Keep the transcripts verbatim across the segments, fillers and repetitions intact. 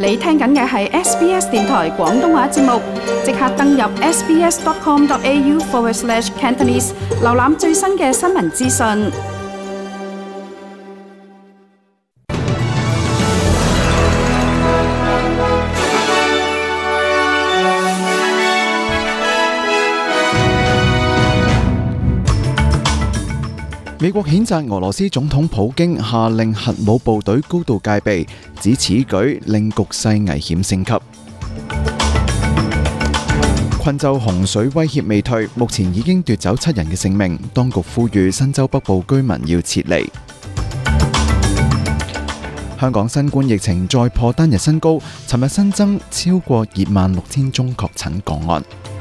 你聽緊嘅係 S B S 電台廣東話節目，即刻登入 sbs.com.au forward slash Cantonese， 瀏覽最新嘅新聞資訊。 美國譴責俄羅斯總統普京下令核武部隊高度戒備，指此舉令局勢危險升級。昆州洪水威脅未退，目前已經奪走七人嘅性命，當局呼籲新州北部居民要撤離。香港新冠疫情再破單日新高，尋日新增超過二萬六千宗確診個案。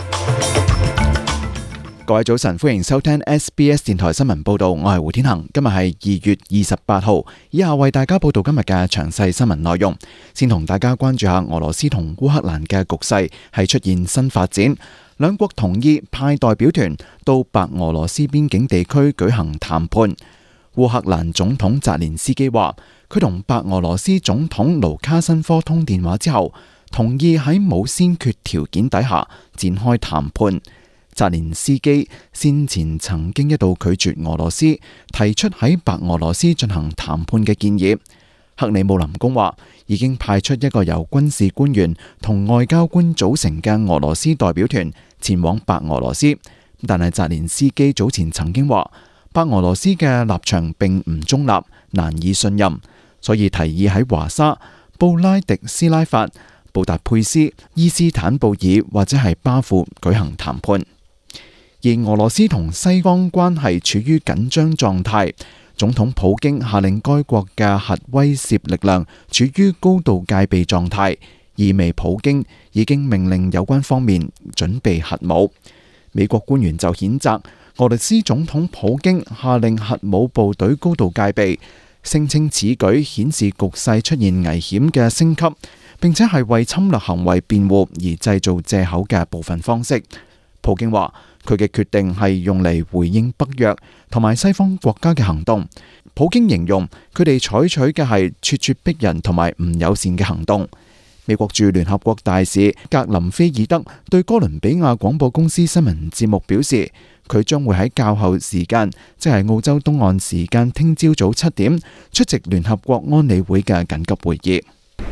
各位早晨，歡迎收聽 S B S 電台新聞報道，我係胡天恒。今日係二月二十八號，以下為大家報道今日嘅詳細新聞內容。先同大家關注下俄羅斯同烏克蘭嘅局勢係出現新發展，兩國同意派代表團到白俄羅斯邊境地區舉行談判。烏克蘭總統澤連斯基話，佢同白俄羅斯總統盧卡申科通電話之後，同意喺冇先決條件底下展開談判。澤連斯基先前曾經一度拒絕俄羅斯提出喺白俄羅斯進行談判嘅建議。克里姆林宮話已經派出一個由軍事官員同外交官組成嘅俄羅斯代表團前往白俄羅斯，但係澤連斯基早前曾經話白俄羅斯嘅立場並唔中立，難以信任，所以提議喺華沙、布拉迪斯拉法、布達佩斯、伊斯坦布爾或者係巴庫舉行談判。而俄羅斯同西方關係處於緊張狀態，總統普京下令該國嘅核威懾力量處於高度戒備狀態，意味普京已經命令有關方面準備核武。美國官員就譴責俄羅斯總統普京下令核武部隊高度戒備，聲稱此舉顯示局勢出現危險嘅升級，並且係為侵略行為辯護而製造藉口嘅部分方式。普京話佢嘅決定係用嚟回應北約同埋西方國家嘅行動。普京形容佢哋採取嘅係咄咄逼人同埋唔友善嘅行動。美國駐聯合國大使格林菲爾德對哥倫比亞廣播公司新聞節目表示，佢將會喺較後時間，即係澳洲東岸時間聽朝早七點出席聯合國安理會嘅緊急會議。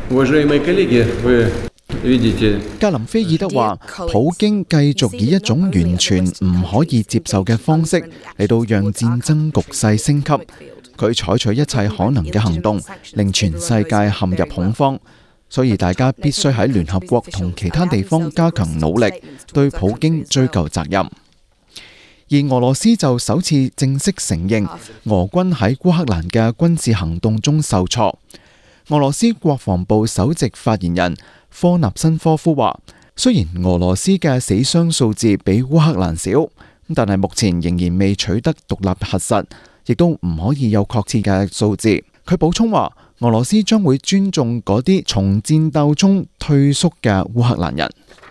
格林菲爾德話，普京繼續以一種完全唔可以接受嘅方式嚟到讓戰爭局勢升級。佢採取一切可能嘅行動，令全世界陷入恐慌。所以大家必須喺聯合國同其他地方加強努力，對普京追究責任。而俄羅斯就首次正式承認俄軍喺烏克蘭嘅軍事行動中受挫。俄羅斯國防部首席發言人科納申科夫話，雖然俄羅斯嘅死傷數字比烏克蘭少，但係目前仍然未取得獨立核實，亦都唔可以有確切嘅數字。佢補充話，俄羅斯將會尊重嗰啲從戰鬥中退縮嘅烏克蘭人。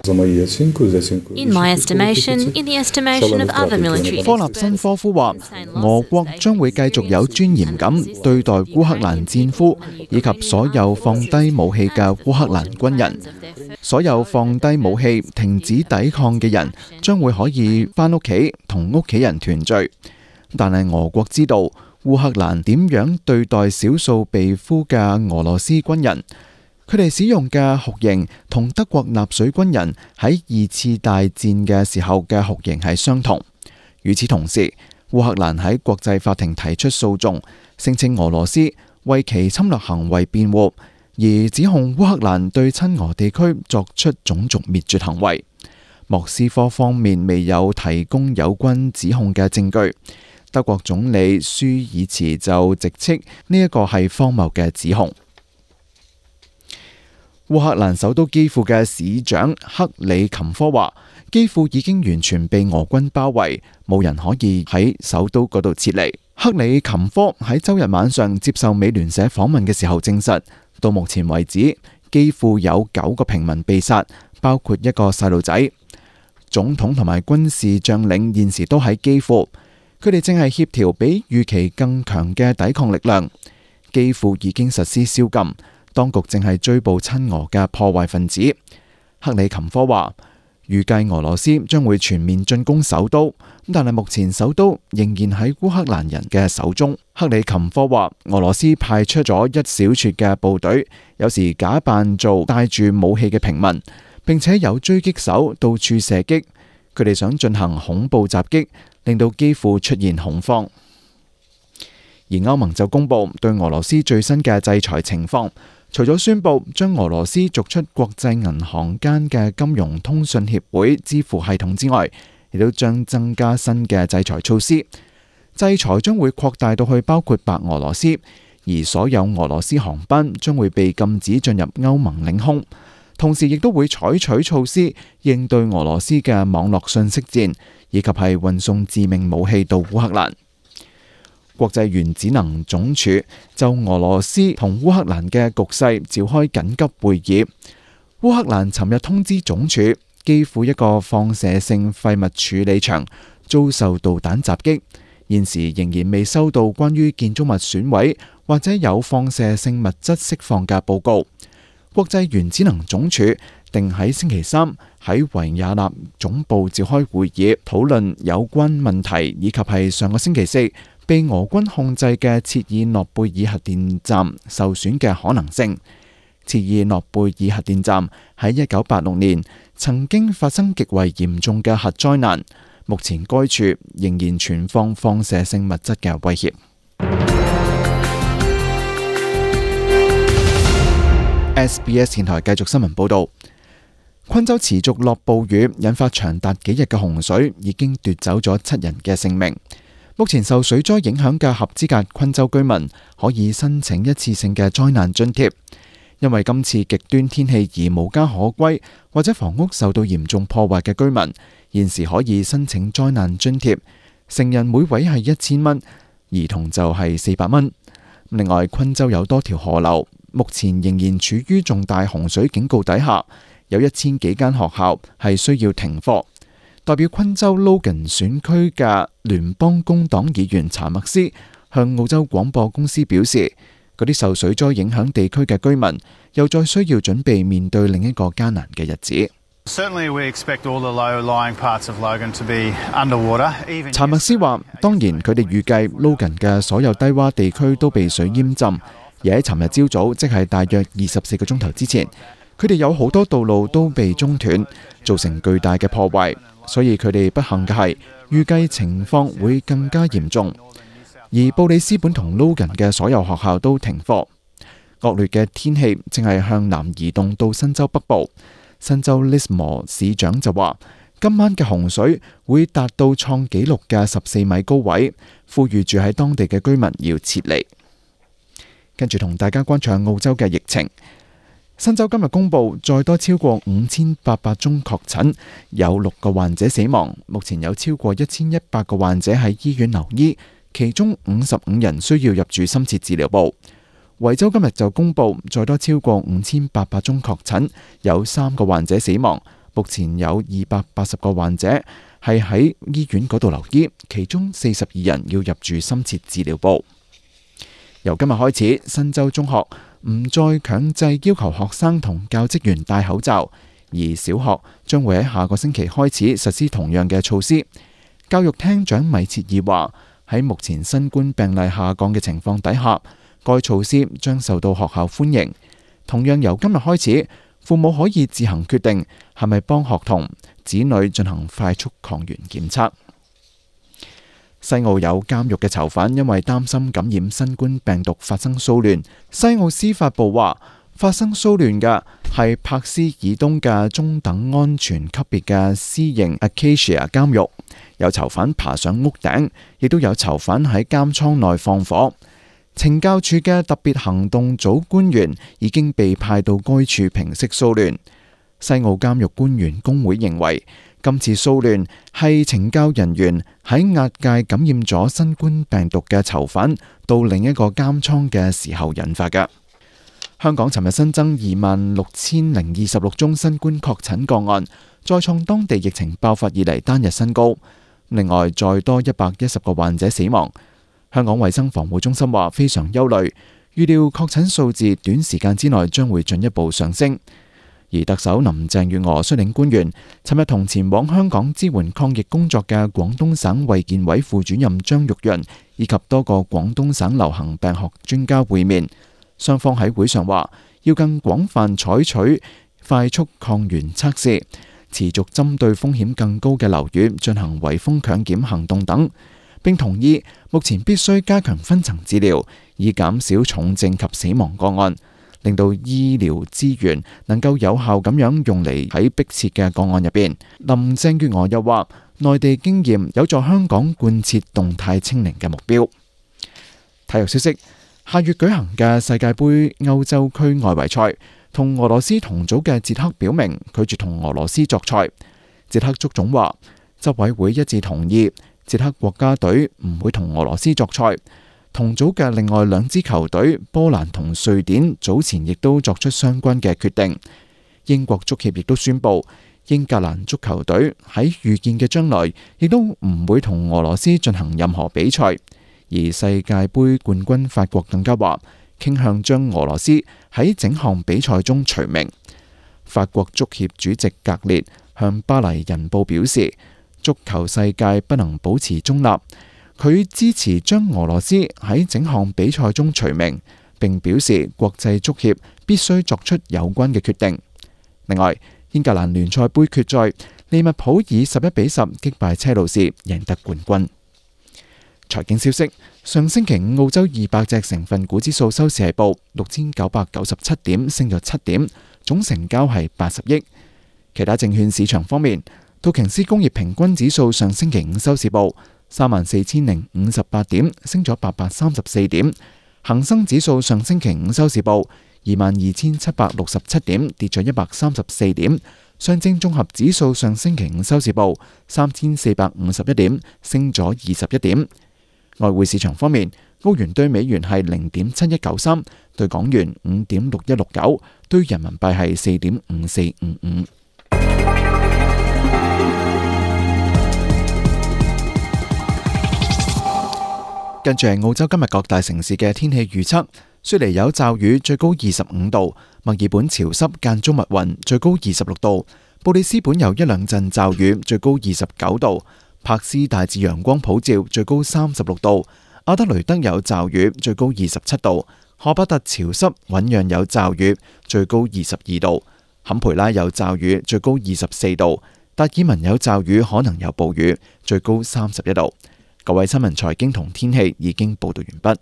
In my estimation, in the estimation of other military， 科納申科夫話，俄國將會繼續有尊嚴咁對待烏克蘭戰俘以及所有放低武器嘅烏克蘭軍人。所有放低武器、停止抵抗嘅人將會可以返屋企同屋企人團聚。但係俄國知道烏克蘭點樣對待少數被俘嘅俄羅斯軍人。佢哋使用嘅酷刑同德國納粹軍人喺二次大戰嘅時候嘅酷刑係相同。與此同時，烏克蘭喺國際法庭提出訴訟，聲稱俄羅斯為其侵略行為辯護，而指控烏克蘭對親俄地區作出種族滅絕行為。莫斯科方面未有提供有關指控嘅證據。德國總理舒爾茨就直斥呢一個係荒謬嘅指控。烏克蘭首都基輔嘅市長克里琴科話，基輔已經完全被俄軍包圍，冇人可以喺首都嗰度撤離。克里琴科喺周日晚上接受美聯社訪問嘅時候證實，到目前為止，基輔有九個平民被殺，包括一個細路仔。總統同埋軍事將領現時都喺基輔，佢哋正係協調比預期更強嘅抵抗力量。基輔已經實施宵禁。 當局正係追捕親俄嘅破壞分子。克里琴科話，預計俄羅斯將會全面進攻首都，但係目前首都仍然喺烏克蘭人嘅手中。克里琴科話，俄羅斯派出咗一小撮嘅部隊，有時假扮做帶住武器嘅平民，並且有狙擊手到處射擊，佢哋想進行恐怖襲擊，令到基輔出現恐慌。而歐盟就公布對俄羅斯最新嘅制裁情況，除咗宣布將俄羅斯逐出國際銀行間嘅金融通訊協會支付系統之外，亦都將增加新嘅制裁措施。制裁將會擴大到去包括白俄羅斯，而所有俄羅斯航班將會被禁止進入歐盟領空。同時亦都會採取措施應對俄羅斯嘅網絡信息戰，以及係運送致命武器到烏克蘭。國際原子能總署就俄羅斯同烏克蘭嘅局勢召開緊急會議。烏克蘭尋日通知總署，基輔一個放射性廢物處理場遭受導彈襲擊，現時仍然未收到關於建築物損毀或者有放射性物質釋放嘅報告。國際原子能總署定喺星期三喺維也納總部召開會議，討論有關問題，以及係上個星期四被俄軍控制嘅切爾諾貝爾核電站受損嘅可能性。切爾諾貝爾核電站喺一九八六年曾經發生極為嚴重嘅核災難，目前該處仍然存放放射性物質嘅威脅。S B S 電台繼續新聞報道，昆州持續落暴雨，引發長達幾日嘅洪水，已經奪走咗七人嘅性命。目前受水災影響嘅合資格昆州居民可以申請一次性嘅災難津貼，因為今次極端天氣而無家可歸或者房屋受到嚴重破壞嘅居民，現時可以申請災難津貼，成人每位係一千蚊，兒童就係四百蚊。另外，昆州有多條河流目前仍然處於重大洪水警告底下，有一千幾間學校係需要停課。代表昆州 Logan 選區嘅聯邦工黨議員查默斯向澳洲廣播公司表示，嗰啲受水災影響地區嘅居民又再需要準備面對另一個艱難嘅日子。查默斯話，當然佢哋預計 Logan 嘅所有低洼地區都被水淹浸，而喺尋日朝早，即係大約二十四個鐘頭之前，佢哋有好多道路都被中斷，造成巨大嘅破壞。所以佢哋不幸嘅係，預計情況會更加嚴重。而布里斯本同 Logan 嘅所有學校都停課。惡劣嘅天氣正係向南移動到新州北部。新州 Lismore 市長就話，今晚嘅洪水會達到創紀錄嘅十四米高位，呼籲住喺當地嘅居民要撤離。跟住同大家關注澳洲嘅疫情。新州今日公布再多超過五千八百宗確診，有六個患者死亡。目前有超過一千一百個患者喺醫院留醫，其中五十五人需要入住深切治療部。維州今日就公布再多超過五千八百宗確診，有三個患者死亡。目前有二百八十個患者係喺醫院嗰度留醫，其中四十二人要入住深切治療部。由今日開始，新州中學唔再強制要求學生同教職員戴口罩，而小學將會喺下個星期開始實施同樣嘅措施。教育廳長米切爾話，喺目前新冠病例下降嘅情況底下，該措施將受到學校歡迎。同樣由今日開始，父母可以自行決定係咪幫學童子女進行快速抗原檢測。西澳有監獄嘅囚犯因為擔心感染新冠病毒發生騷亂，西澳司法部話發生騷亂嘅係柏斯以東嘅中等安全級別嘅私營 Acacia 監獄，有囚犯爬上屋頂，亦都有囚犯喺監倉內放火。懲教處嘅特別行動組官員已經被派到該處平息騷亂。西澳監獄官員工會認為，今次騷亂係懲教人員喺押解感染咗新冠病毒嘅囚犯到另一個監倉嘅時候引發嘅。香港尋日新增二萬六千零二十六宗新冠確診個案，再創當地疫情爆發以嚟單日新高。另外，再多一百一十個患者死亡。香港衛生防護中心話非常憂慮， 預料確診數字短時間之內將會進一步上升。而特首林鄭月娥率領官員尋日同前往香港支援抗疫工作嘅廣東省衛健委副主任張玉潤以及多個廣東省流行病學專家會面，雙方喺會上話要更廣泛採取快速抗原測試，持續針對風險更高嘅樓宇進行圍封強檢行動等，並同意目前必須加強分層治療，以減少重症及死亡個案，令到醫療資源能夠有效咁樣用嚟喺迫切嘅個案入邊。林鄭月娥又話，內地經驗有助香港貫徹動態清零嘅目標。體育消息，下月舉行嘅世界盃歐洲區外圍賽，同俄羅斯同組嘅捷克表明拒絕同俄羅斯作賽。捷克足總話，執委會一致同意捷克國家隊唔會同俄羅斯作賽。同組嘅另外兩支球隊波蘭同瑞典早前亦都作出相關嘅決定。英國足協亦都宣布，英格蘭足球隊喺預見嘅將來亦都唔會同俄羅斯進行任何比賽。而世界盃冠軍法國更加話傾向將俄羅斯喺整項比賽中除名。法國足協主席格列向巴黎人報表示，足球世界不能保持中立。佢支持將俄羅斯喺整項比賽中除名，並表示國際足協必須作出有關嘅決定。另外，英格蘭聯賽盃決賽，利物浦以十一比十擊敗車路士，贏得冠軍。財經消息，上星期五澳洲二百隻成分股指數收市係報六千九百九十七點，升咗七點，總成交係八十億。其他證券市場方面，道瓊斯工業平均指數上星期五收市報三萬四千零五十八點，升咗八百三十四點。恒生指數上星期五收市報二萬二千七百六十七點，跌咗一百三十四點。上證綜合指數上星期五收市報三千四百五十一點，升咗二十一點。外匯市場方面，澳元兌美元係零點七一九三，兌港元五點六一六九，兌人民幣係四點五四五五。跟住係澳洲今日各大城市嘅天氣預測：雪梨有驟雨，最高二十五度；墨爾本潮濕間中密雲，最高二十六度；布里斯本有一兩陣驟雨，最高二十九度；柏斯大致陽光普照，最高三十六度；阿德雷德有驟雨，最高二十七度；荷巴特潮濕醞釀有驟雨，最高二十二度；坎培拉有驟雨，最高二十四度；達爾文有驟雨，可能有暴雨，最高三十一度。各位新聞財經同天氣已經報道完畢。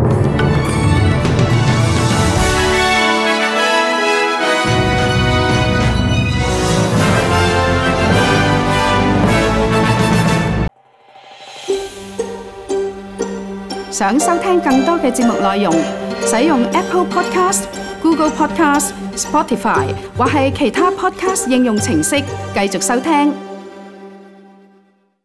想收聽更多嘅節目內容，使用 Apple Podcast、Google Podcast、Spotify 或係其他 Podcast 應用程式繼續收聽。